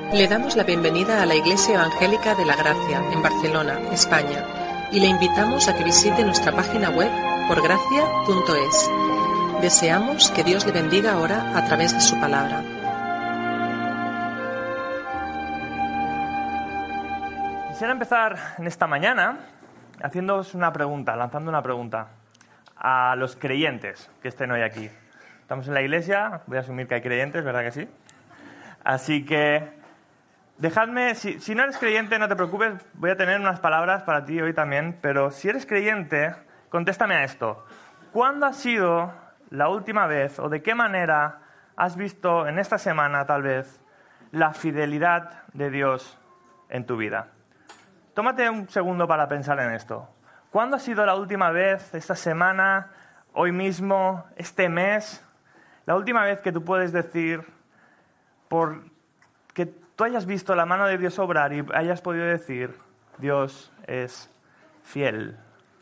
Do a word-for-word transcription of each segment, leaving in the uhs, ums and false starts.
Le damos la bienvenida a la Iglesia Evangélica de la Gracia, en Barcelona, España, y le invitamos a que visite nuestra página web por gracia punto es. Deseamos que Dios le bendiga ahora a través de su palabra. Quisiera empezar en esta mañana haciéndoos una pregunta, lanzando una pregunta a los creyentes que estén hoy aquí. Estamos en la iglesia, voy a asumir que hay creyentes, ¿verdad que sí? Así que dejadme, si, si no eres creyente, no te preocupes, voy a tener unas palabras para ti hoy también, pero si eres creyente, contéstame a esto. ¿Cuándo ha sido la última vez o de qué manera has visto en esta semana, tal vez, la fidelidad de Dios en tu vida? Tómate un segundo para pensar en esto. ¿Cuándo ha sido la última vez, esta semana, hoy mismo, este mes, la última vez que tú puedes decir, por que tú hayas visto la mano de Dios obrar y hayas podido decir, Dios es fiel?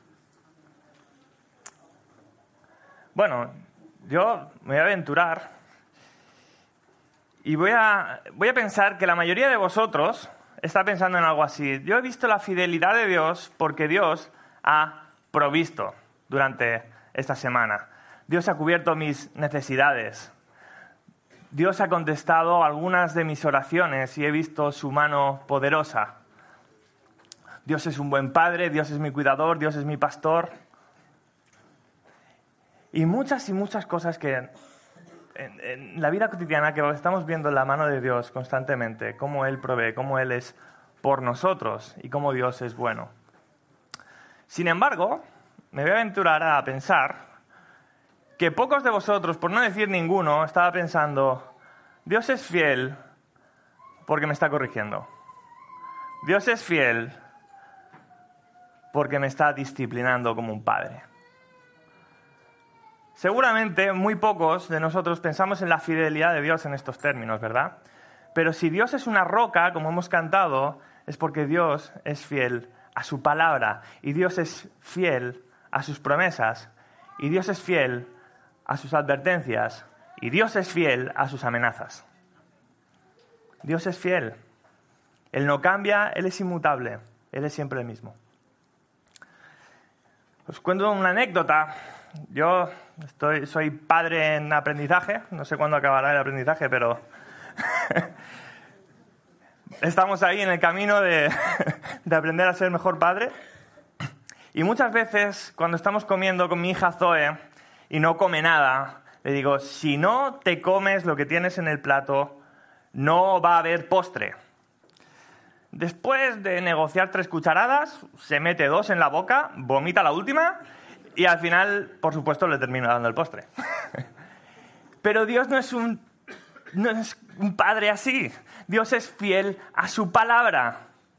Bueno, yo me voy a aventurar y voy a, voy a pensar que la mayoría de vosotros está pensando en algo así. Yo he visto la fidelidad de Dios porque Dios ha provisto durante esta semana. Dios ha cubierto mis necesidades. Dios ha contestado algunas de mis oraciones y he visto su mano poderosa. Dios es un buen padre, Dios es mi cuidador, Dios es mi pastor. Y muchas y muchas cosas que en, en la vida cotidiana que estamos viendo la mano de Dios constantemente, cómo Él provee, cómo Él es por nosotros y cómo Dios es bueno. Sin embargo, me voy a aventurar a pensar que pocos de vosotros, por no decir ninguno, estaba pensando, Dios es fiel porque me está corrigiendo. Dios es fiel porque me está disciplinando como un padre. Seguramente muy pocos de nosotros pensamos en la fidelidad de Dios en estos términos, ¿verdad? Pero si Dios es una roca, como hemos cantado, es porque Dios es fiel a su palabra y Dios es fiel a sus promesas y Dios es fiel a sus advertencias y Dios es fiel a sus amenazas. Dios es fiel. Él no cambia, Él es inmutable, Él es siempre el mismo. Os cuento una anécdota. Yo estoy, soy padre en aprendizaje, no sé cuándo acabará el aprendizaje, pero estamos ahí en el camino de, de aprender a ser mejor padre. Y muchas veces, cuando estamos comiendo con mi hija Zoe y no come nada, le digo, si no te comes lo que tienes en el plato, no va a haber postre. Después de negociar tres cucharadas, se mete dos en la boca, vomita la última y al final, por supuesto, le termino dando el postre. Pero Dios no es un, no es un padre así. Dios es fiel a su palabra.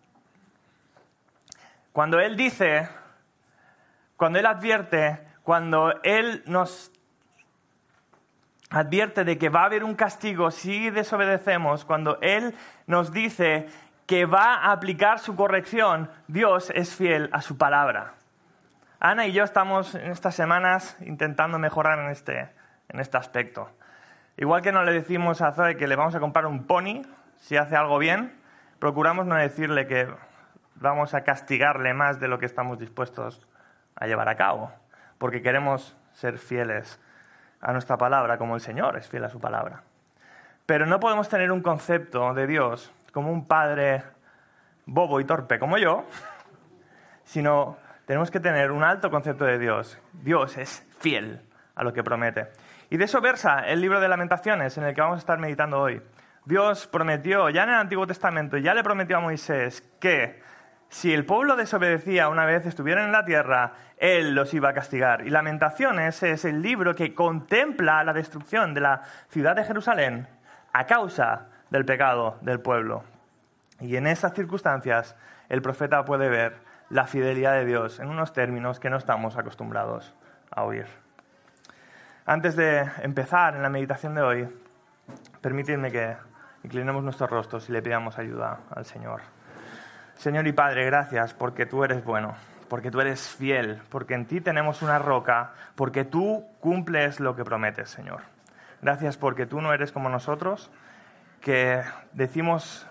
Cuando Él dice, cuando Él advierte, cuando Él nos advierte de que va a haber un castigo si desobedecemos, cuando Él nos dice que va a aplicar su corrección, Dios es fiel a su palabra. Ana y yo estamos en estas semanas intentando mejorar en este, en este aspecto. Igual que no le decimos a Zoe que le vamos a comprar un pony si hace algo bien, procuramos no decirle que vamos a castigarle más de lo que estamos dispuestos a llevar a cabo, porque queremos ser fieles a nuestra palabra como el Señor es fiel a su palabra. Pero no podemos tener un concepto de Dios como un padre bobo y torpe como yo, sino tenemos que tener un alto concepto de Dios. Dios es fiel a lo que promete. Y de eso versa el libro de Lamentaciones, en el que vamos a estar meditando hoy. Dios prometió, ya en el Antiguo Testamento, ya le prometió a Moisés que si el pueblo desobedecía una vez estuvieran en la tierra, Él los iba a castigar. Y Lamentaciones es el libro que contempla la destrucción de la ciudad de Jerusalén a causa del pecado del pueblo. Y en esas circunstancias, el profeta puede ver la fidelidad de Dios en unos términos que no estamos acostumbrados a oír. Antes de empezar en la meditación de hoy, permitidme que inclinemos nuestros rostros y le pidamos ayuda al Señor. Señor y Padre, gracias porque tú eres bueno, porque tú eres fiel, porque en ti tenemos una roca, porque tú cumples lo que prometes, Señor. Gracias porque tú no eres como nosotros, que decimos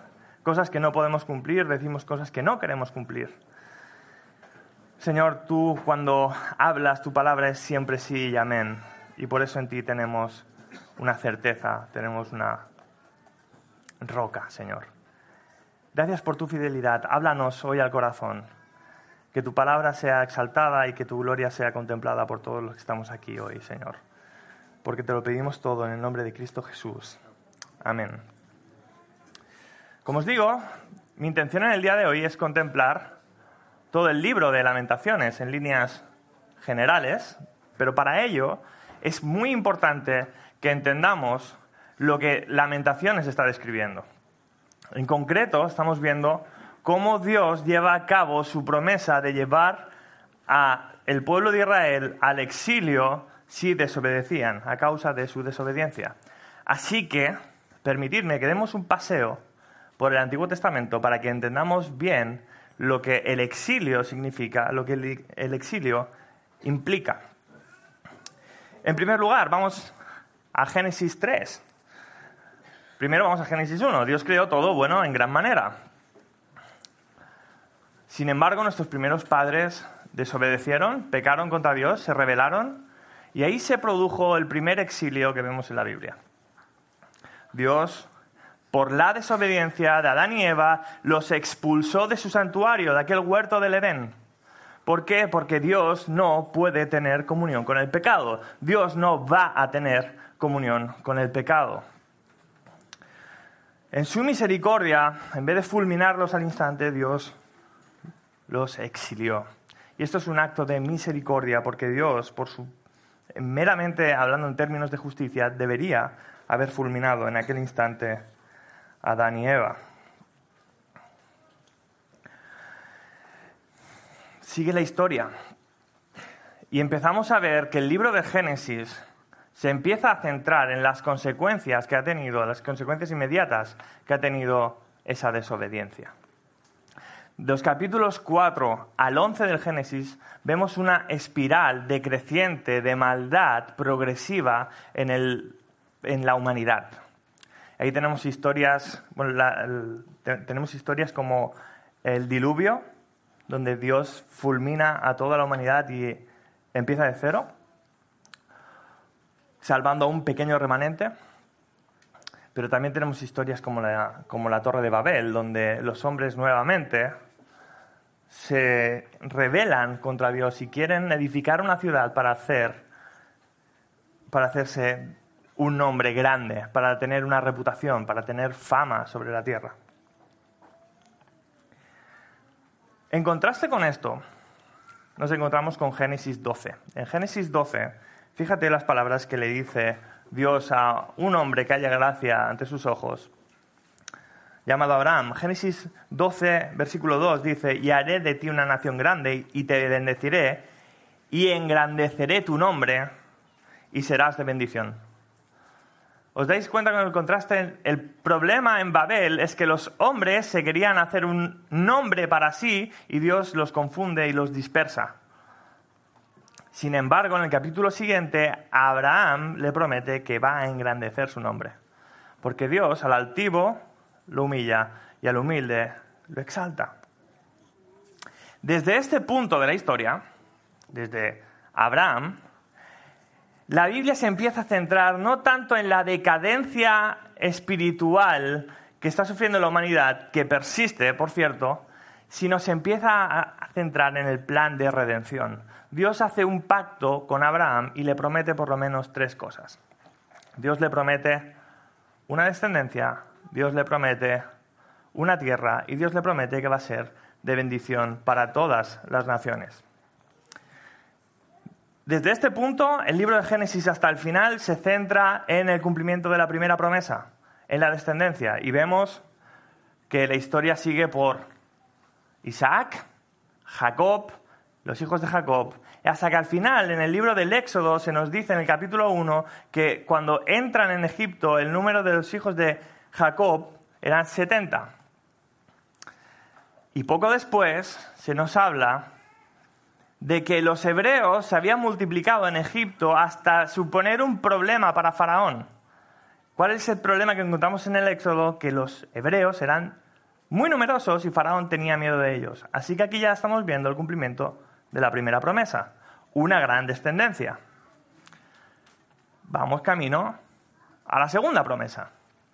cosas que no podemos cumplir, decimos cosas que no queremos cumplir. Señor, tú cuando hablas, tu palabra es siempre sí y amén. Y por eso en ti tenemos una certeza, tenemos una roca, Señor. Gracias por tu fidelidad. Háblanos hoy al corazón. Que tu palabra sea exaltada y que tu gloria sea contemplada por todos los que estamos aquí hoy, Señor. Porque te lo pedimos todo en el nombre de Cristo Jesús. Amén. Como os digo, mi intención en el día de hoy es contemplar todo el libro de Lamentaciones en líneas generales, pero para ello es muy importante que entendamos lo que Lamentaciones está describiendo. En concreto, estamos viendo cómo Dios lleva a cabo su promesa de llevar al pueblo de Israel al exilio si desobedecían, a causa de su desobediencia. Así que, permitidme que demos un paseo por el Antiguo Testamento para que entendamos bien lo que el exilio significa, lo que el, el exilio implica. En primer lugar, vamos a Génesis tres. Primero vamos a Génesis uno. Dios creó todo bueno en gran manera. Sin embargo, nuestros primeros padres desobedecieron, pecaron contra Dios, se rebelaron, y ahí se produjo el primer exilio que vemos en la Biblia. Dios, por la desobediencia de Adán y Eva, los expulsó de su santuario, de aquel huerto del Edén. ¿Por qué? Porque Dios no puede tener comunión con el pecado. Dios no va a tener comunión con el pecado. En su misericordia, en vez de fulminarlos al instante, Dios los exilió. Y esto es un acto de misericordia, porque Dios, por su, meramente hablando en términos de justicia, debería haber fulminado en aquel instante a Adán y Eva. Sigue la historia. Y empezamos a ver que el libro de Génesis se empieza a centrar en las consecuencias que ha tenido, las consecuencias inmediatas que ha tenido esa desobediencia. De los capítulos cuatro al once del Génesis vemos una espiral decreciente de maldad progresiva en, el, en la humanidad. Ahí tenemos historias, bueno, la, el, te, tenemos historias como el diluvio, donde Dios fulmina a toda la humanidad y empieza de cero, salvando a un pequeño remanente. Pero también tenemos historias como la, como la Torre de Babel, donde los hombres nuevamente se rebelan contra Dios y quieren edificar una ciudad para hacer, para hacerse un nombre grande, para tener una reputación, para tener fama sobre la tierra. En contraste con esto, nos encontramos con Génesis doce. En Génesis doce, fíjate las palabras que le dice Dios a un hombre que haya gracia ante sus ojos, llamado Abraham. Génesis doce, versículo dos, dice: y haré de ti una nación grande, y te bendeciré, y engrandeceré tu nombre, y serás de bendición. ¿Os dais cuenta con el contraste? El problema en Babel es que los hombres se querían hacer un nombre para sí, y Dios los confunde y los dispersa. Sin embargo, en el capítulo siguiente, a Abraham le promete que va a engrandecer su nombre. Porque Dios al altivo lo humilla y al humilde lo exalta. Desde este punto de la historia, desde Abraham, la Biblia se empieza a centrar no tanto en la decadencia espiritual que está sufriendo la humanidad, que persiste, por cierto, sino se empieza a centrar en el plan de redención. Dios hace un pacto con Abraham y le promete por lo menos tres cosas. Dios le promete una descendencia, Dios le promete una tierra y Dios le promete que va a ser de bendición para todas las naciones. Desde este punto, el libro de Génesis hasta el final se centra en el cumplimiento de la primera promesa, en la descendencia. Y vemos que la historia sigue por Isaac, Jacob, los hijos de Jacob, hasta que al final, en el libro del Éxodo, se nos dice en el capítulo uno que cuando entran en Egipto, el número de los hijos de Jacob eran setenta. Y poco después se nos habla de que los hebreos se habían multiplicado en Egipto hasta suponer un problema para Faraón. ¿Cuál es el problema que encontramos en el Éxodo? Que los hebreos eran muy numerosos y Faraón tenía miedo de ellos. Así que aquí ya estamos viendo el cumplimiento de la primera promesa, una gran descendencia. Vamos camino a la segunda promesa.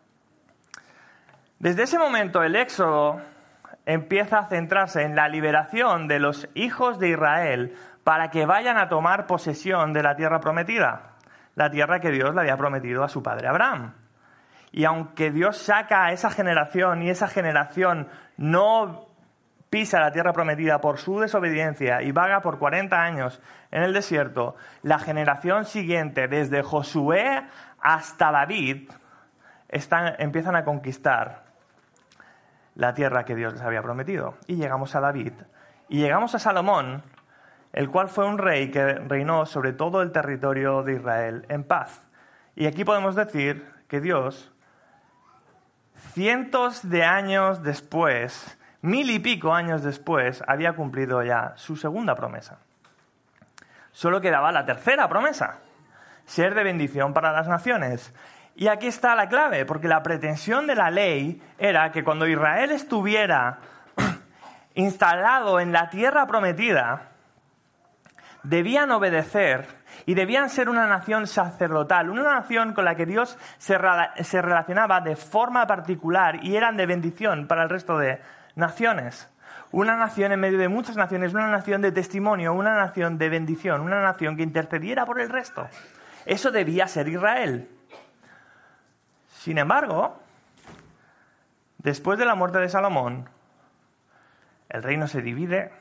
Desde ese momento el Éxodo empieza a centrarse en la liberación de los hijos de Israel para que vayan a tomar posesión de la tierra prometida, la tierra que Dios le había prometido a su padre Abraham. Y aunque Dios saca a esa generación y esa generación no pisa la tierra prometida por su desobediencia y vaga por cuarenta años en el desierto, la generación siguiente, desde Josué hasta David, están, empiezan a conquistar la tierra que Dios les había prometido. Y llegamos a David y llegamos a Salomón, el cual fue un rey que reinó sobre todo el territorio de Israel en paz. Y aquí podemos decir que Dios, cientos de años después, mil y pico años después, había cumplido ya su segunda promesa. Solo quedaba la tercera promesa, ser de bendición para las naciones. Y aquí está la clave, porque la pretensión de la ley era que cuando Israel estuviera instalado en la tierra prometida, debían obedecer y debían ser una nación sacerdotal, una nación con la que Dios se, se relacionaba de forma particular y eran de bendición para el resto de naciones. Una nación en medio de muchas naciones, una nación de testimonio, una nación de bendición, una nación que intercediera por el resto. Eso debía ser Israel. Sin embargo, después de la muerte de Salomón, el reino se divide.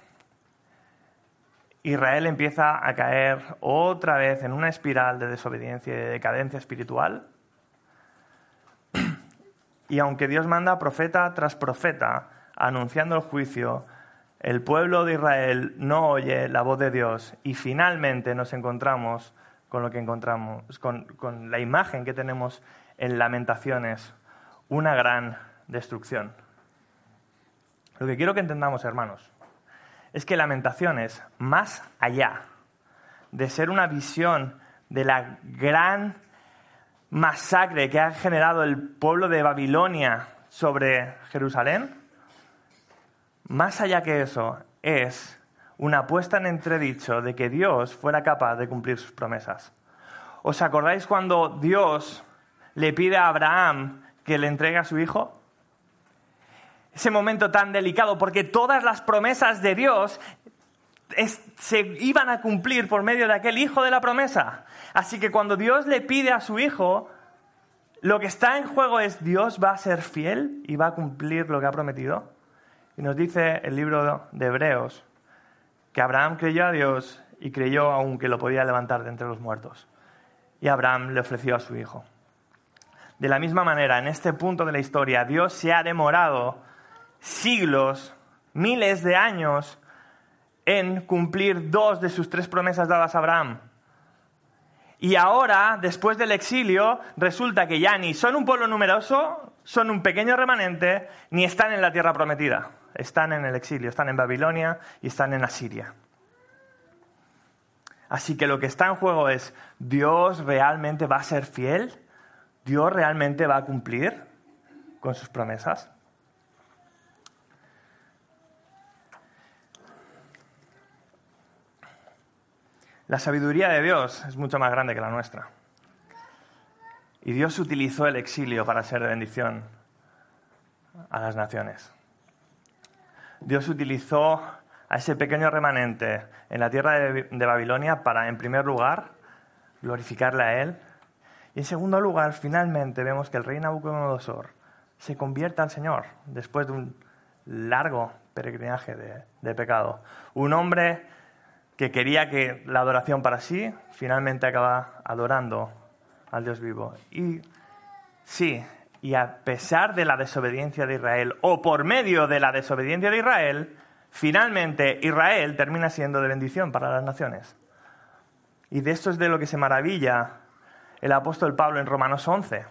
Israel empieza a caer otra vez en una espiral de desobediencia y de decadencia espiritual. Y aunque Dios manda profeta tras profeta anunciando el juicio, el pueblo de Israel no oye la voz de Dios y finalmente nos encontramos con lo que encontramos, con, con la imagen que tenemos en Lamentaciones, una gran destrucción. Lo que quiero que entendamos, hermanos, es que Lamentaciones, más allá de ser una visión de la gran masacre que ha generado el pueblo de Babilonia sobre Jerusalén, más allá que eso, es una puesta en entredicho de que Dios fuera capaz de cumplir sus promesas. ¿Os acordáis cuando Dios le pide a Abraham que le entregue a su hijo? Ese momento tan delicado, porque todas las promesas de Dios es, se iban a cumplir por medio de aquel hijo de la promesa. Así que cuando Dios le pide a su hijo, lo que está en juego es: Dios va a ser fiel y va a cumplir lo que ha prometido. Y nos dice el libro de Hebreos que Abraham creyó a Dios y creyó aún que lo podía levantar de entre los muertos. Y Abraham le ofreció a su hijo. De la misma manera, en este punto de la historia, Dios se ha demorado siglos, miles de años, en cumplir dos de sus tres promesas dadas a Abraham. Y ahora, después del exilio, resulta que ya ni son un pueblo numeroso, son un pequeño remanente, ni están en la tierra prometida. Están en el exilio, están en Babilonia y están en Asiria. Así que lo que está en juego es: ¿Dios realmente va a ser fiel? ¿Dios realmente va a cumplir con sus promesas? La sabiduría de Dios es mucho más grande que la nuestra. Y Dios utilizó el exilio para ser de bendición a las naciones. Dios utilizó a ese pequeño remanente en la tierra de, de Babilonia para, en primer lugar, glorificarle a Él. Y en segundo lugar, finalmente vemos que el rey Nabucodonosor se convierte al Señor después de un largo peregrinaje de, de pecado. Un hombre que quería que la adoración para sí, finalmente acaba adorando al Dios vivo. Y sí, y a pesar de la desobediencia de Israel, o por medio de la desobediencia de Israel, finalmente Israel termina siendo de bendición para las naciones. Y de esto es de lo que se maravilla el apóstol Pablo en Romanos once.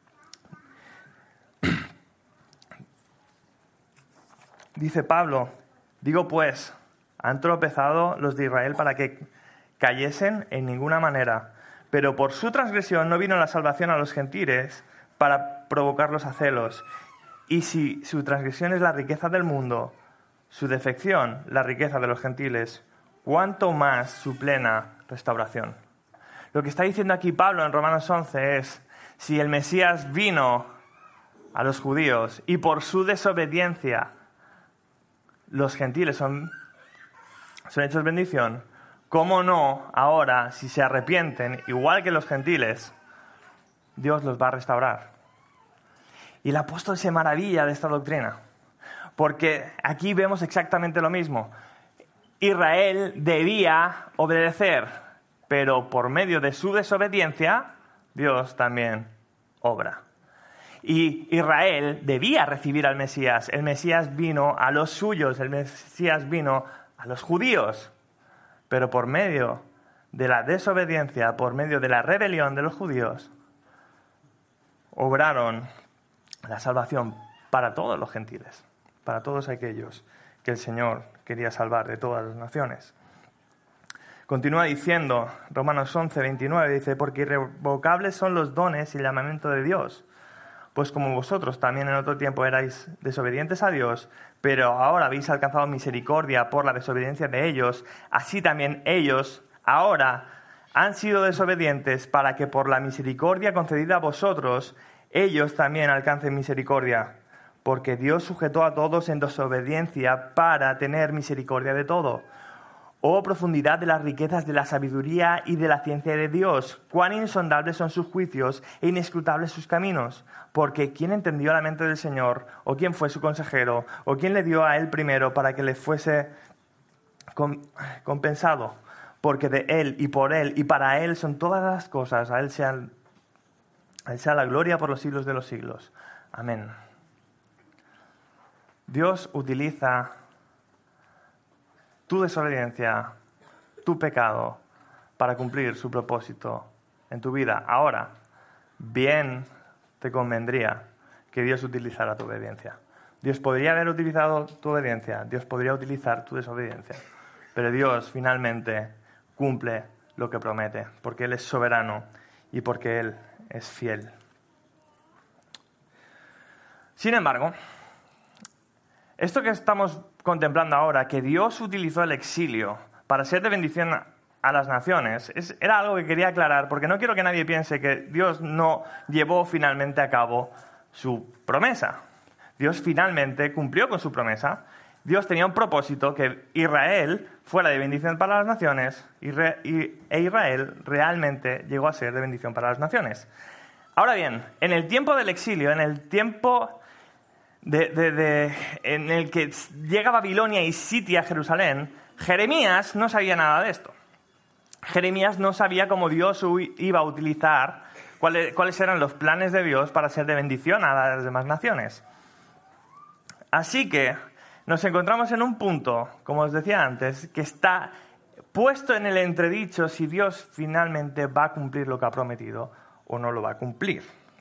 Dice Pablo: digo pues, ¿han tropezado los de Israel para que cayesen? En ninguna manera. Pero por su transgresión no vino la salvación a los gentiles para provocarlos a celos. Y si su transgresión es la riqueza del mundo, su defección la riqueza de los gentiles, ¿cuánto más su plena restauración? Lo que está diciendo aquí Pablo en Romanos once es, si el Mesías vino a los judíos y por su desobediencia los gentiles son, son hechos bendición, ¿cómo no ahora, si se arrepienten, igual que los gentiles, Dios los va a restaurar? Y el apóstol se maravilla de esta doctrina, porque aquí vemos exactamente lo mismo. Israel debía obedecer, pero por medio de su desobediencia, Dios también obra. Y Israel debía recibir al Mesías. El Mesías vino a los suyos, el Mesías vino a los judíos. Pero por medio de la desobediencia, por medio de la rebelión de los judíos, obraron la salvación para todos los gentiles, para todos aquellos que el Señor quería salvar de todas las naciones. Continúa diciendo, Romanos once, veintinueve, dice, porque irrevocables son los dones y el llamamiento de Dios, pues como vosotros también en otro tiempo erais desobedientes a Dios, pero ahora habéis alcanzado misericordia por la desobediencia de ellos, así también ellos ahora han sido desobedientes para que por la misericordia concedida a vosotros, ellos también alcancen misericordia, porque Dios sujetó a todos en desobediencia para tener misericordia de todo. Oh profundidad de las riquezas de la sabiduría y de la ciencia de Dios, cuán insondables son sus juicios e inescrutables sus caminos. Porque ¿quién entendió la mente del Señor? ¿O quién fue su consejero? ¿O quién le dio a él primero para que le fuese compensado? Porque de él y por él y para él son todas las cosas. A él sea, a él sea la gloria por los siglos de los siglos. Amén. Dios utiliza tu desobediencia, tu pecado, para cumplir su propósito en tu vida. Ahora, bien te convendría que Dios utilizara tu obediencia. Dios podría haber utilizado tu obediencia, Dios podría utilizar tu desobediencia, pero Dios finalmente cumple lo que promete, porque Él es soberano y porque Él es fiel. Sin embargo, esto que estamos contemplando ahora, que Dios utilizó el exilio para ser de bendición a las naciones, es, era algo que quería aclarar, porque no quiero que nadie piense que Dios no llevó finalmente a cabo su promesa. Dios finalmente cumplió con su promesa. Dios tenía un propósito, que Israel fuera de bendición para las naciones, y re, y, e Israel realmente llegó a ser de bendición para las naciones. Ahora bien, en el tiempo del exilio, en el tiempo De, de, de, en el que llega Babilonia y sitia Jerusalén, Jeremías no sabía nada de esto. Jeremías no sabía cómo Dios iba a utilizar, cuáles, cuáles eran los planes de Dios para ser de bendición a las demás naciones. Así que nos encontramos en un punto, como os decía antes, que está puesto en el entredicho si Dios finalmente va a cumplir lo que ha prometido o no lo va a cumplir.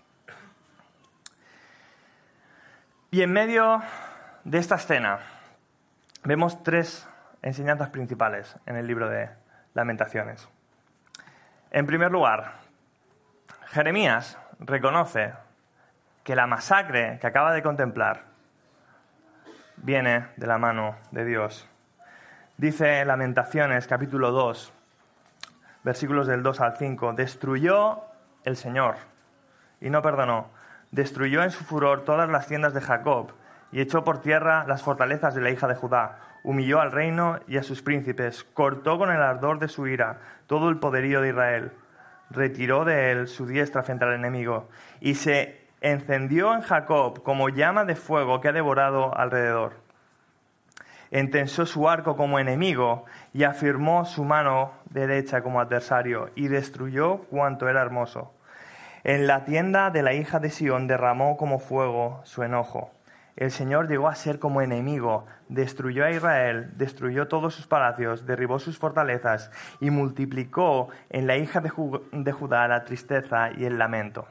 Y en medio de esta escena vemos tres enseñanzas principales en el libro de Lamentaciones. En primer lugar, Jeremías reconoce que la masacre que acaba de contemplar viene de la mano de Dios. Dice Lamentaciones capítulo dos, versículos del dos al cinco, destruyó el Señor y no perdonó. Destruyó en su furor todas las tiendas de Jacob y echó por tierra las fortalezas de la hija de Judá. Humilló al reino y a sus príncipes. Cortó con el ardor de su ira todo el poderío de Israel. Retiró de él su diestra frente al enemigo y se encendió en Jacob como llama de fuego que ha devorado alrededor. Entensó su arco como enemigo y afirmó su mano derecha como adversario y destruyó cuanto era hermoso. En la tienda de la hija de Sión derramó como fuego su enojo. El Señor llegó a ser como enemigo, destruyó a Israel, destruyó todos sus palacios, derribó sus fortalezas y multiplicó en la hija de, Ju- de Judá la tristeza y el lamento.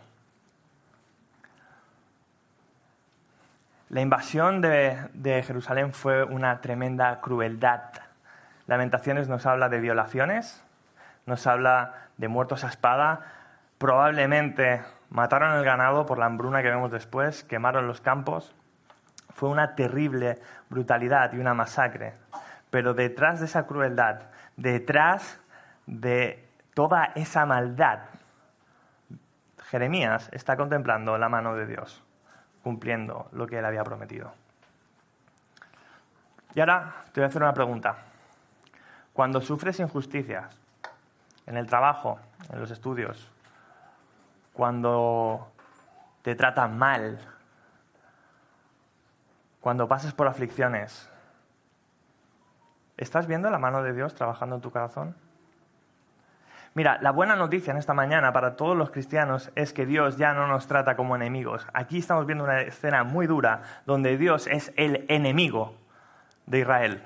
La invasión de, de Jerusalén fue una tremenda crueldad. Lamentaciones nos habla de violaciones, nos habla de muertos a espada, probablemente Mataron el ganado por la hambruna que vemos después, quemaron los campos. Fue una terrible brutalidad y una masacre. Pero detrás de esa crueldad, detrás de toda esa maldad, Jeremías está contemplando la mano de Dios, cumpliendo lo que él había prometido. Y ahora te voy a hacer una pregunta. Cuando sufres injusticias en el trabajo, en los estudios, cuando te tratan mal, cuando pasas por aflicciones, ¿estás viendo la mano de Dios trabajando en tu corazón? Mira, la buena noticia en esta mañana para todos los cristianos es que Dios ya no nos trata como enemigos. Aquí estamos viendo una escena muy dura donde Dios es el enemigo de Israel.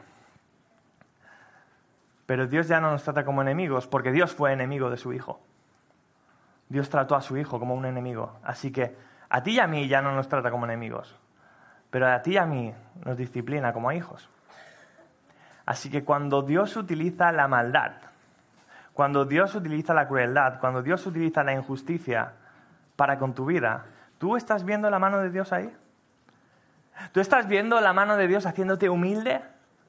Pero Dios ya no nos trata como enemigos porque Dios fue enemigo de su Hijo. Dios trató a su Hijo como un enemigo. Así que a ti y a mí ya no nos trata como enemigos, pero a ti y a mí nos disciplina como hijos. Así que cuando Dios utiliza la maldad, cuando Dios utiliza la crueldad, cuando Dios utiliza la injusticia para con tu vida, ¿tú estás viendo la mano de Dios ahí? ¿Tú estás viendo la mano de Dios haciéndote humilde?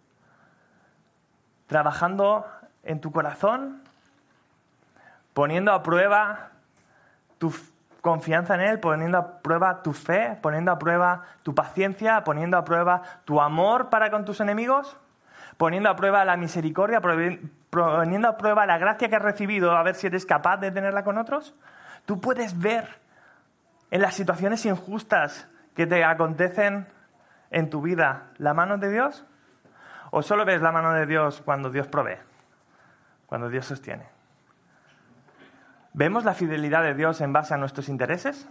¿Trabajando en tu corazón? ¿Poniendo a prueba tu confianza en Él? ¿Poniendo a prueba tu fe? ¿Poniendo a prueba tu paciencia? ¿Poniendo a prueba tu amor para con tus enemigos? ¿Poniendo a prueba la misericordia? ¿Poniendo a prueba la gracia que has recibido a ver si eres capaz de tenerla con otros? ¿Tú puedes ver en las situaciones injustas que te acontecen en tu vida la mano de Dios? ¿O solo ves la mano de Dios cuando Dios provee? Cuando Dios sostiene. ¿Vemos la fidelidad de Dios en base a nuestros intereses?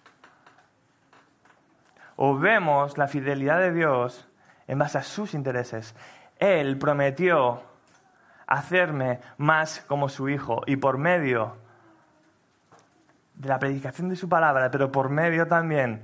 ¿O vemos la fidelidad de Dios en base a sus intereses? Él prometió hacerme más como su Hijo y por medio de la predicación de su palabra, pero por medio también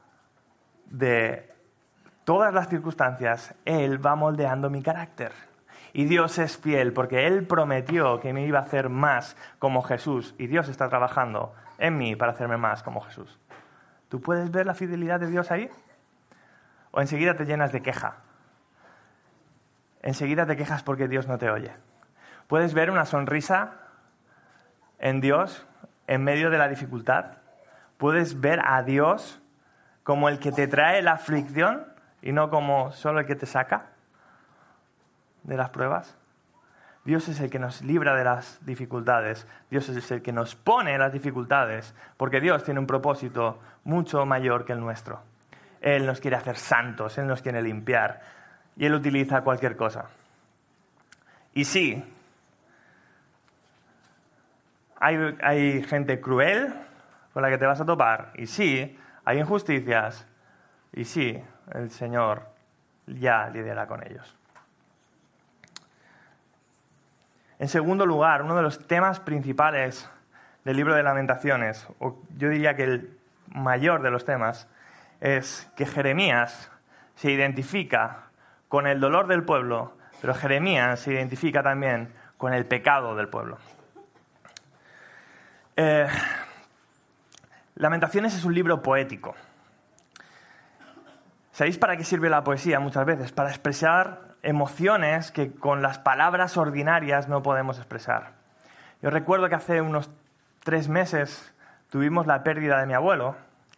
de todas las circunstancias, Él va moldeando mi carácter. Y Dios es fiel porque Él prometió que me iba a hacer más como Jesús. Y Dios está trabajando en mí para hacerme más como Jesús. ¿Tú puedes ver la fidelidad de Dios ahí? ¿O enseguida te llenas de queja? Enseguida te quejas porque Dios no te oye. ¿Puedes ver una sonrisa en Dios en medio de la dificultad? ¿Puedes ver a Dios como el que te trae la aflicción y no como solo el que te saca de las pruebas? Dios es el que nos libra de las dificultades. Dios es el que nos pone en las dificultades, porque Dios tiene un propósito mucho mayor que el nuestro. Él nos quiere hacer santos, Él nos quiere limpiar, y Él utiliza cualquier cosa. Y sí, hay, hay gente cruel con la que te vas a topar, y sí, hay injusticias, y sí, el Señor ya lidiará con ellos. En segundo lugar, uno de los temas principales del libro de Lamentaciones, o yo diría que el mayor de los temas, es que Jeremías se identifica con el dolor del pueblo, pero Jeremías se identifica también con el pecado del pueblo. Eh, Lamentaciones es un libro poético. ¿Sabéis para qué sirve la poesía muchas veces? Para expresar emociones que con las palabras ordinarias no podemos expresar. Yo recuerdo que hace unos tres meses tuvimos la pérdida de mi abuelo.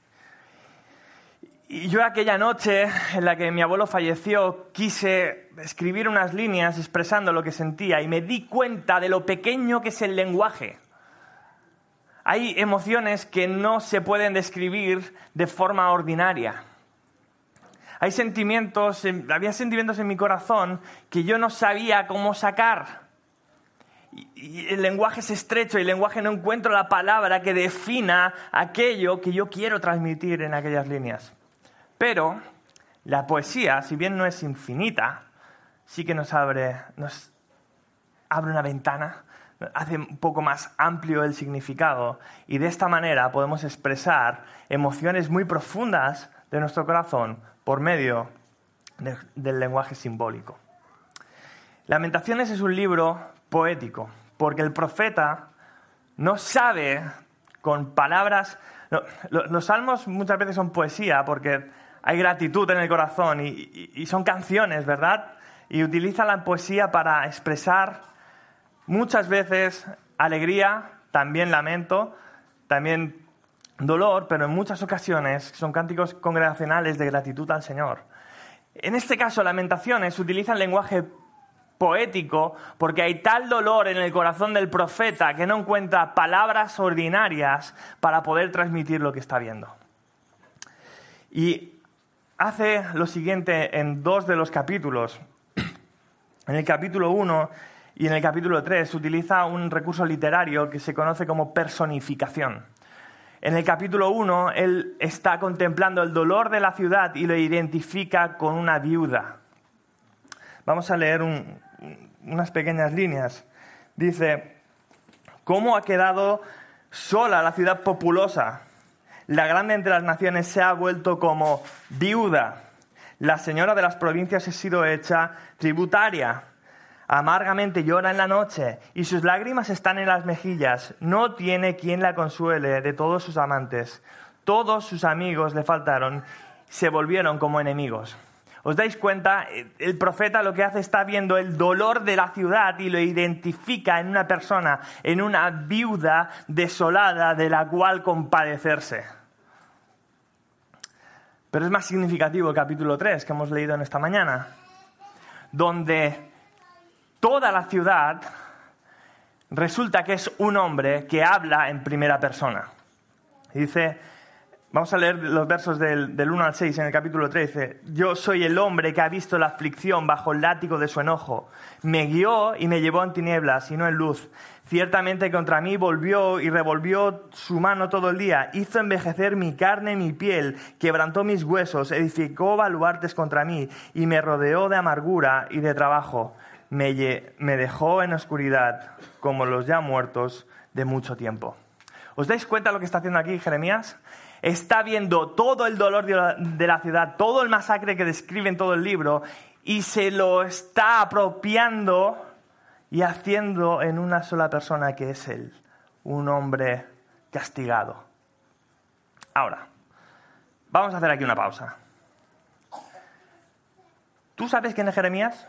Y yo aquella noche en la que mi abuelo falleció quise escribir unas líneas expresando lo que sentía y me di cuenta de lo pequeño que es el lenguaje. Hay emociones que no se pueden describir de forma ordinaria. Hay sentimientos, había sentimientos en mi corazón que yo no sabía cómo sacar. Y el lenguaje es estrecho y el lenguaje no encuentro la palabra que defina aquello que yo quiero transmitir en aquellas líneas. Pero la poesía, si bien no es infinita, sí que nos abre, nos abre una ventana, hace un poco más amplio el significado y de esta manera podemos expresar emociones muy profundas de nuestro corazón por medio de, del lenguaje simbólico. Lamentaciones es un libro poético porque el profeta no sabe con palabras. Los salmos muchas veces son poesía porque hay gratitud en el corazón y, y, y son canciones, ¿verdad? Y utilizan la poesía para expresar muchas veces alegría, también lamento, también dolor, pero en muchas ocasiones son cánticos congregacionales de gratitud al Señor. En este caso, Lamentaciones utilizan lenguaje poético porque hay tal dolor en el corazón del profeta que no encuentra palabras ordinarias para poder transmitir lo que está viendo. Y hace lo siguiente en dos de los capítulos. En el capítulo uno y en el capítulo tres utiliza un recurso literario que se conoce como personificación. En el capítulo uno, él está contemplando el dolor de la ciudad y lo identifica con una viuda. Vamos a leer un, unas pequeñas líneas. Dice, ¿cómo ha quedado sola la ciudad populosa? La grande entre las naciones se ha vuelto como viuda. La señora de las provincias ha sido hecha tributaria. Amargamente llora en la noche y sus lágrimas están en las mejillas. No tiene quien la consuele de todos sus amantes. Todos sus amigos le faltaron, se volvieron como enemigos. ¿Os dais cuenta? El profeta lo que hace está viendo el dolor de la ciudad y lo identifica en una persona, en una viuda desolada de la cual compadecerse. Pero es más significativo el capítulo tres que hemos leído en esta mañana, donde toda la ciudad resulta que es un hombre que habla en primera persona. Dice, vamos a leer los versos del, del uno al seis en el capítulo trece. Yo soy el hombre que ha visto la aflicción bajo el látigo de su enojo. Me guió y me llevó en tinieblas y no en luz. Ciertamente contra mí volvió y revolvió su mano todo el día. Hizo envejecer mi carne y mi piel, quebrantó mis huesos, edificó baluartes contra mí y me rodeó de amargura y de trabajo. Me, me dejó en oscuridad como los ya muertos de mucho tiempo. ¿Os dais cuenta de lo que está haciendo aquí Jeremías? Está viendo todo el dolor de la, de la ciudad, todo el masacre que describe en todo el libro y se lo está apropiando y haciendo en una sola persona que es él, un hombre castigado. Ahora, vamos a hacer aquí una pausa. ¿Tú sabes quién es Jeremías?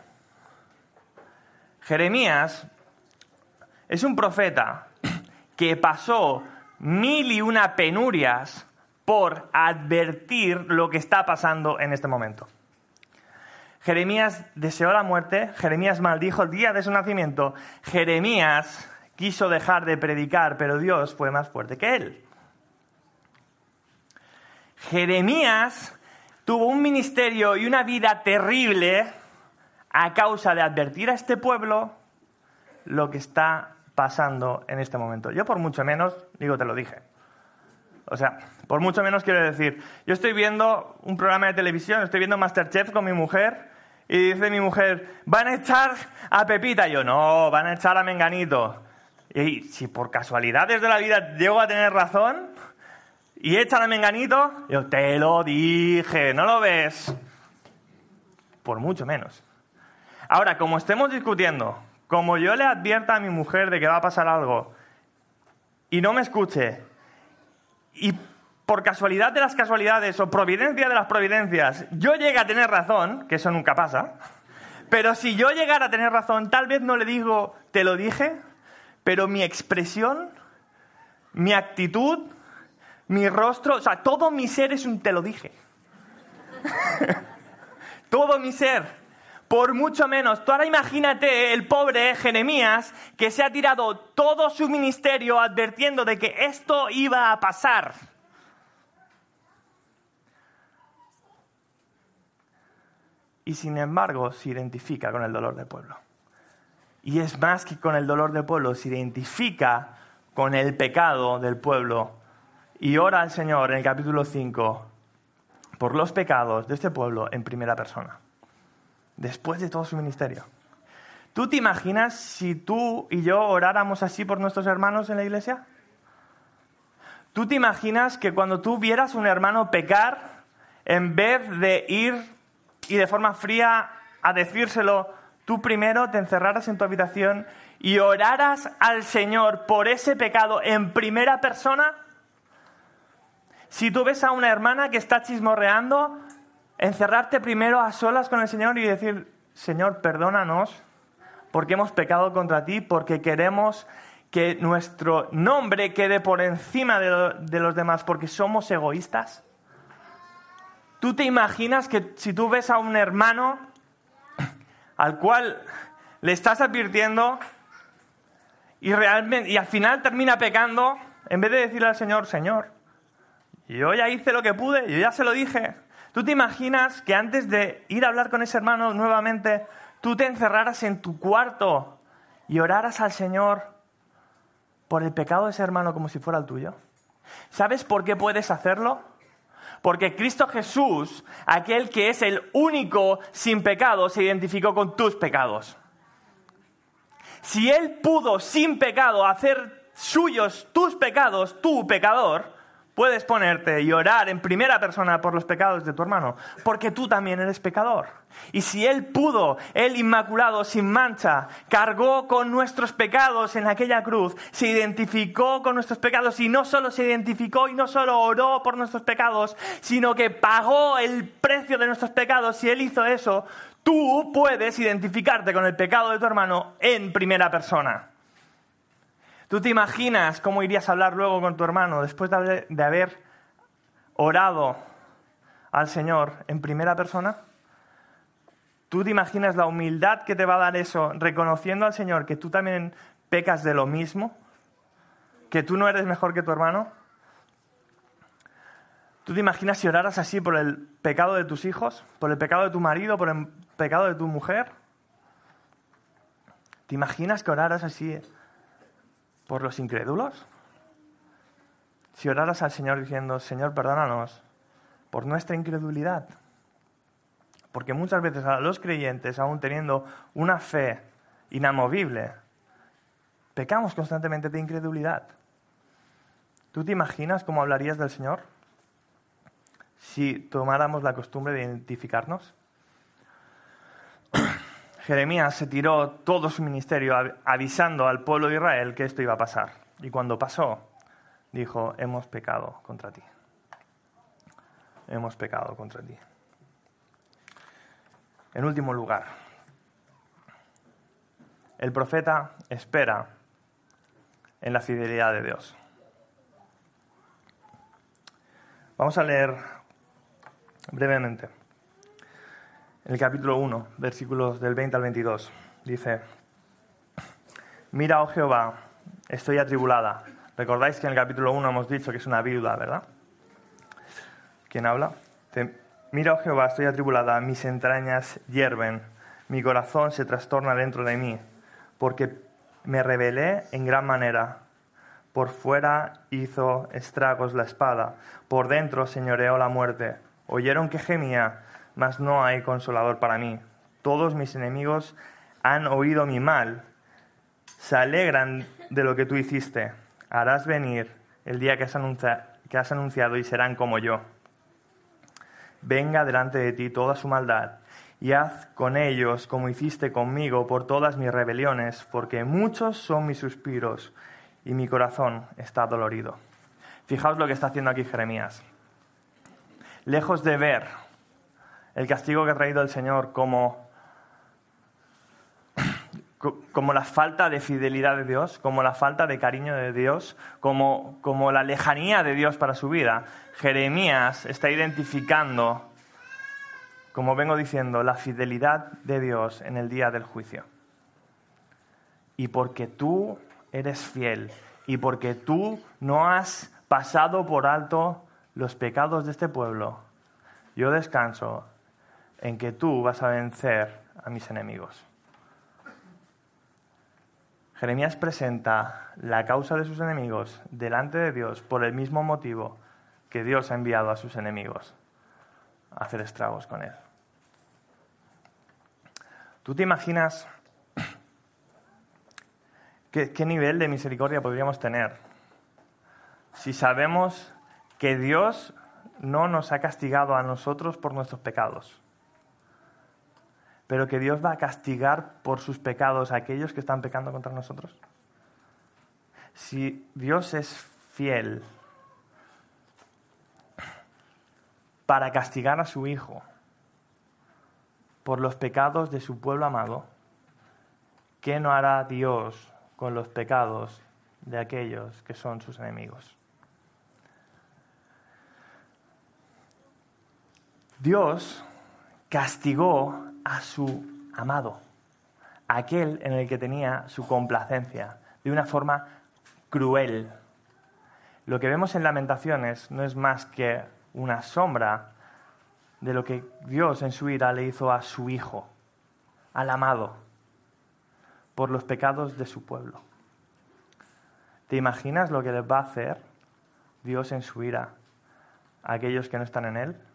Jeremías es un profeta que pasó mil y una penurias por advertir lo que está pasando en este momento. Jeremías deseó la muerte, Jeremías maldijo el día de su nacimiento, Jeremías quiso dejar de predicar, pero Dios fue más fuerte que él. Jeremías tuvo un ministerio y una vida terrible a causa de advertir a este pueblo lo que está pasando en este momento. Yo por mucho menos, digo, te lo dije. O sea, por mucho menos quiero decir, yo estoy viendo un programa de televisión, estoy viendo MasterChef con mi mujer y dice mi mujer, ¿van a echar a Pepita? Y yo, no, van a echar a Menganito. Y si por casualidades de la vida llego a tener razón y echan a Menganito, yo te lo dije, ¿no lo ves? Por mucho menos. Ahora, como estemos discutiendo, como yo le advierta a mi mujer de que va a pasar algo y no me escuche, y por casualidad de las casualidades o providencia de las providencias, yo llegue a tener razón, que eso nunca pasa, pero si yo llegara a tener razón, tal vez no le digo, te lo dije, pero mi expresión, mi actitud, mi rostro, o sea, todo mi ser es un te lo dije. Todo mi ser. Por mucho menos. Tú ahora imagínate el pobre Jeremías que se ha tirado todo su ministerio advirtiendo de que esto iba a pasar. Y sin embargo se identifica con el dolor del pueblo. Y es más que con el dolor del pueblo, se identifica con el pecado del pueblo. Y ora al Señor en el capítulo cinco por los pecados de este pueblo en primera persona. Después de todo su ministerio. ¿Tú te imaginas si tú y yo oráramos así por nuestros hermanos en la iglesia? ¿Tú te imaginas que cuando tú vieras un hermano pecar, en vez de ir y de forma fría a decírselo, tú primero te encerraras en tu habitación y oraras al Señor por ese pecado en primera persona? Si tú ves a una hermana que está chismorreando, encerrarte primero a solas con el Señor y decir, Señor, perdónanos porque hemos pecado contra ti, porque queremos que nuestro nombre quede por encima de, lo, de los demás, porque somos egoístas. ¿Tú te imaginas que si tú ves a un hermano al cual le estás advirtiendo y, realmente, y al final termina pecando, en vez de decirle al Señor, Señor, yo ya hice lo que pude, yo ya se lo dije? ¿Tú te imaginas que antes de ir a hablar con ese hermano nuevamente, tú te encerraras en tu cuarto y oraras al Señor por el pecado de ese hermano como si fuera el tuyo? ¿Sabes por qué puedes hacerlo? Porque Cristo Jesús, aquel que es el único sin pecado, se identificó con tus pecados. Si Él pudo sin pecado hacer suyos tus pecados, tú, pecador, puedes ponerte y orar en primera persona por los pecados de tu hermano, porque tú también eres pecador. Y si Él pudo, Él inmaculado, sin mancha, cargó con nuestros pecados en aquella cruz, se identificó con nuestros pecados y no solo se identificó y no solo oró por nuestros pecados, sino que pagó el precio de nuestros pecados. Si Él hizo eso, tú puedes identificarte con el pecado de tu hermano en primera persona. ¿Tú te imaginas cómo irías a hablar luego con tu hermano después de haber, de haber orado al Señor en primera persona? ¿Tú te imaginas la humildad que te va a dar eso, reconociendo al Señor que tú también pecas de lo mismo? ¿Que tú no eres mejor que tu hermano? ¿Tú te imaginas si oraras así por el pecado de tus hijos, por el pecado de tu marido, por el pecado de tu mujer? ¿Te imaginas que oraras así por los incrédulos? Si oraras al Señor diciendo, Señor, perdónanos por nuestra incredulidad. Porque muchas veces a los creyentes, aún teniendo una fe inamovible, pecamos constantemente de incredulidad. ¿Tú te imaginas cómo hablarías del Señor si tomáramos la costumbre de identificarnos? Jeremías se tiró todo su ministerio avisando al pueblo de Israel que esto iba a pasar. Y cuando pasó, dijo, hemos pecado contra ti. Hemos pecado contra ti. En último lugar, el profeta espera en la fidelidad de Dios. Vamos a leer brevemente. En el capítulo uno, versículos del veinte al veintidós, dice, mira, oh Jehová, estoy atribulada. Recordáis que en el capítulo uno hemos dicho que es una viuda, ¿verdad? ¿Quién habla? Te, mira, oh Jehová, estoy atribulada, mis entrañas hierven, mi corazón se trastorna dentro de mí, porque me rebelé en gran manera. Por fuera hizo estragos la espada, por dentro señoreó la muerte. Oyeron que gemía, mas no hay consolador para mí. Todos mis enemigos han oído mi mal, se alegran de lo que tú hiciste. Harás venir el día que has, anuncia, que has anunciado y serán como yo. Venga delante de ti toda su maldad y haz con ellos como hiciste conmigo por todas mis rebeliones, porque muchos son mis suspiros y mi corazón está dolorido. Fijaos lo que está haciendo aquí Jeremías. Lejos de ver el castigo que ha traído el Señor como, como la falta de fidelidad de Dios, como la falta de cariño de Dios, como, como la lejanía de Dios para su vida, Jeremías está identificando, como vengo diciendo, la fidelidad de Dios en el día del juicio. Y porque tú eres fiel y porque tú no has pasado por alto los pecados de este pueblo, yo descanso en que tú vas a vencer a mis enemigos. Jeremías presenta la causa de sus enemigos delante de Dios por el mismo motivo que Dios ha enviado a sus enemigos a hacer estragos con él. ¿Tú te imaginas qué, qué nivel de misericordia podríamos tener si sabemos que Dios no nos ha castigado a nosotros por nuestros pecados, pero que Dios va a castigar por sus pecados a aquellos que están pecando contra nosotros? Si Dios es fiel para castigar a su Hijo por los pecados de su pueblo amado, ¿qué no hará Dios con los pecados de aquellos que son sus enemigos? Dios castigó a su amado, aquel en el que tenía su complacencia, de una forma cruel. Lo que vemos en Lamentaciones no es más que una sombra de lo que Dios en su ira le hizo a su Hijo, al amado, por los pecados de su pueblo. ¿Te imaginas lo que les va a hacer Dios en su ira a aquellos que no están en Él?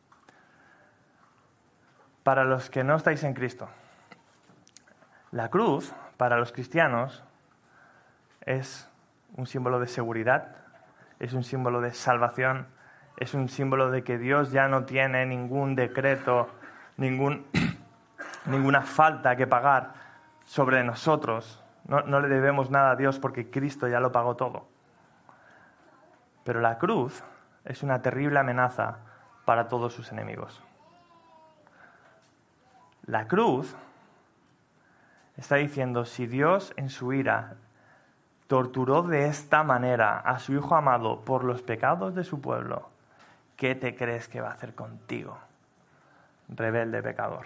Para los que no estáis en Cristo, la cruz, para los cristianos, es un símbolo de seguridad, es un símbolo de salvación, es un símbolo de que Dios ya no tiene ningún decreto, ningún, ninguna falta que pagar sobre nosotros. No, no le debemos nada a Dios porque Cristo ya lo pagó todo. Pero la cruz es una terrible amenaza para todos sus enemigos. La cruz está diciendo, si Dios en su ira torturó de esta manera a su Hijo amado por los pecados de su pueblo, ¿qué te crees que va a hacer contigo, rebelde pecador?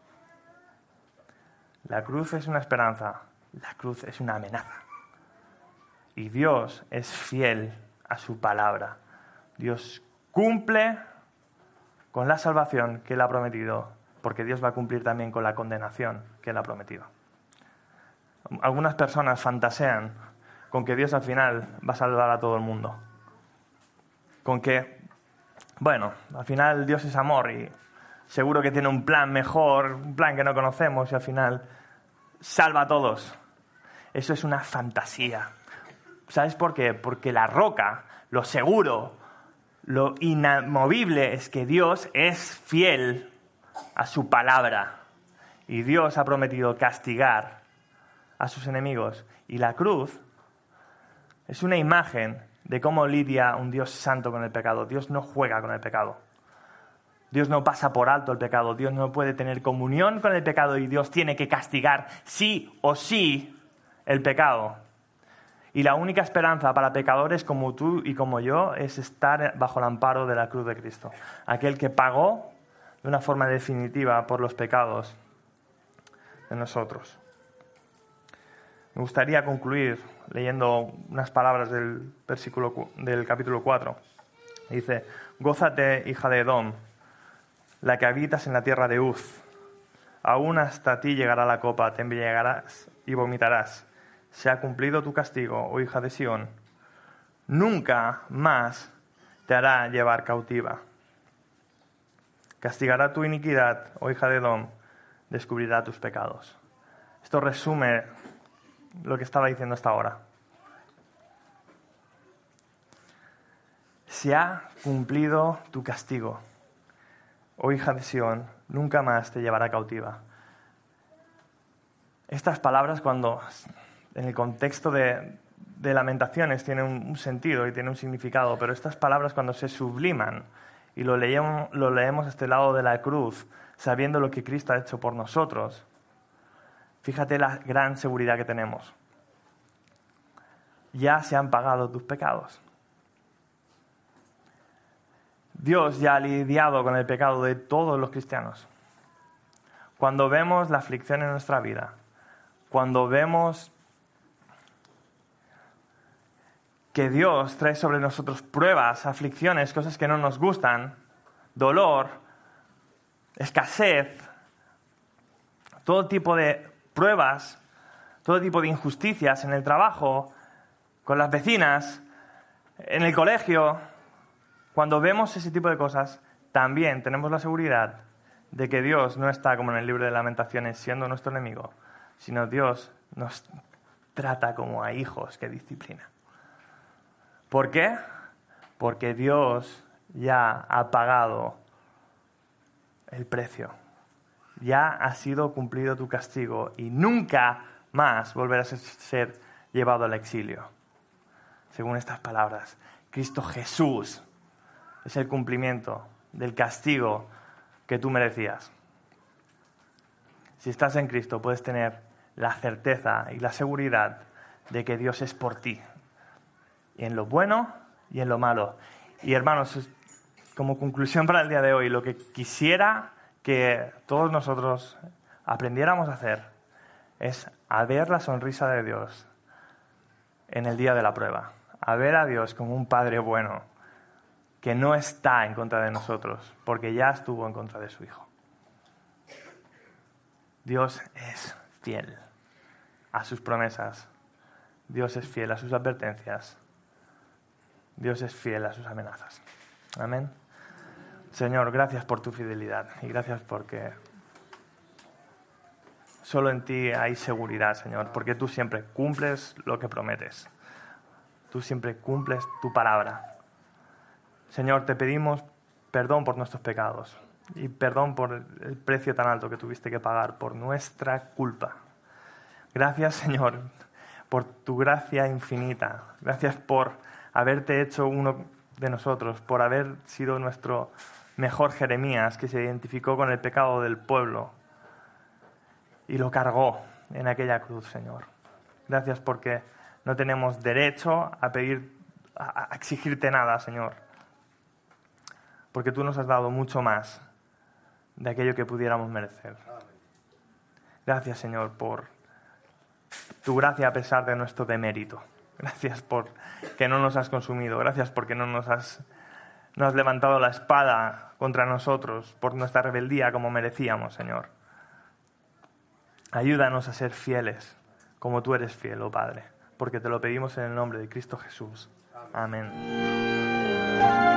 La cruz es una esperanza, la cruz es una amenaza. Y Dios es fiel a su palabra. Dios cumple con la salvación que Él ha prometido, porque Dios va a cumplir también con la condenación que Él ha prometido. Algunas personas fantasean con que Dios al final va a salvar a todo el mundo. Con que, bueno, al final Dios es amor y seguro que tiene un plan mejor, un plan que no conocemos y al final salva a todos. Eso es una fantasía. ¿Sabes por qué? Porque la roca, lo seguro, lo inamovible es que Dios es fiel a su palabra. Y Dios ha prometido castigar a sus enemigos. Y la cruz es una imagen de cómo lidia un Dios santo con el pecado. Dios no juega con el pecado. Dios no pasa por alto el pecado. Dios no puede tener comunión con el pecado y Dios tiene que castigar sí o sí el pecado. Y la única esperanza para pecadores como tú y como yo es estar bajo el amparo de la cruz de Cristo. Aquel que pagó de una forma definitiva por los pecados de nosotros. Me gustaría concluir leyendo unas palabras del versículo del capítulo cuatro. Dice: gózate, hija de Edom, la que habitas en la tierra de Uz. Aún hasta ti llegará la copa, te embriagarás y vomitarás. Se ha cumplido tu castigo, oh hija de Sión. Nunca más te hará llevar cautiva. Castigará tu iniquidad, oh hija de Edom, descubrirá tus pecados. Esto resume lo que estaba diciendo hasta ahora. Se ha cumplido tu castigo, oh hija de Sión, nunca más te llevará cautiva. Estas palabras, cuando en el contexto de, de Lamentaciones tienen un, un sentido y tienen un significado, pero estas palabras cuando se subliman y lo leemos, lo leemos a este lado de la cruz, sabiendo lo que Cristo ha hecho por nosotros, fíjate la gran seguridad que tenemos. Ya se han pagado tus pecados. Dios ya ha lidiado con el pecado de todos los cristianos. Cuando vemos la aflicción en nuestra vida, cuando vemos que Dios trae sobre nosotros pruebas, aflicciones, cosas que no nos gustan, dolor, escasez, todo tipo de pruebas, todo tipo de injusticias en el trabajo, con las vecinas, en el colegio. Cuando vemos ese tipo de cosas, también tenemos la seguridad de que Dios no está como en el libro de Lamentaciones siendo nuestro enemigo, sino Dios nos trata como a hijos que disciplina. ¿Por qué? Porque Dios ya ha pagado el precio. Ya ha sido cumplido tu castigo y nunca más volverás a ser llevado al exilio. Según estas palabras, Cristo Jesús es el cumplimiento del castigo que tú merecías. Si estás en Cristo, puedes tener la certeza y la seguridad de que Dios es por ti, y en lo bueno y en lo malo. Y hermanos, como conclusión para el día de hoy, lo que quisiera que todos nosotros aprendiéramos a hacer es a ver la sonrisa de Dios en el día de la prueba, a ver a Dios como un Padre bueno que no está en contra de nosotros, porque ya estuvo en contra de su Hijo. Dios es fiel a sus promesas. Dios es fiel a sus advertencias. Dios es fiel a sus amenazas. Amén. Señor, gracias por tu fidelidad y gracias porque solo en ti hay seguridad, Señor, porque tú siempre cumples lo que prometes. Tú siempre cumples tu palabra. Señor, te pedimos perdón por nuestros pecados y perdón por el precio tan alto que tuviste que pagar por nuestra culpa. Gracias, Señor, por tu gracia infinita. Gracias por haberte hecho uno de nosotros, por haber sido nuestro mejor Jeremías, que se identificó con el pecado del pueblo y lo cargó en aquella cruz, Señor. Gracias porque no tenemos derecho a pedir, a exigirte nada, Señor, porque tú nos has dado mucho más de aquello que pudiéramos merecer. Gracias, Señor, por tu gracia a pesar de nuestro demérito. Gracias por que no nos has consumido. Gracias porque no nos has, no has levantado la espada contra nosotros por nuestra rebeldía como merecíamos, Señor. Ayúdanos a ser fieles como tú eres fiel, oh Padre, porque te lo pedimos en el nombre de Cristo Jesús. Amén.